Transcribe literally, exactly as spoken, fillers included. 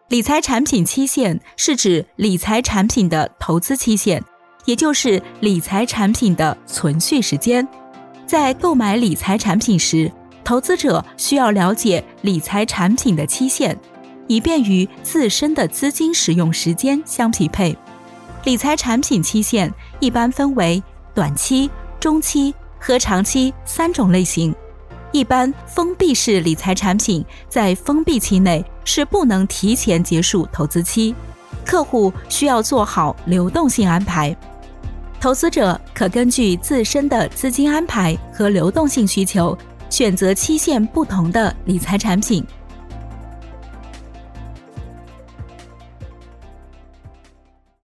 理财产品期限是指理财产品的投资期限，也就是理财产品的存续时间。在购买理财产品时，投资者需要了解理财产品的期限，以便与自身的资金使用时间相匹配。理财产品期限一般分为短期、中期和长期三种类型。一般封闭式理财产品在封闭期内是不能提前结束投资期，客户需要做好流动性安排。投资者可根据自身的资金安排和流动性需求，选择期限不同的理财产品。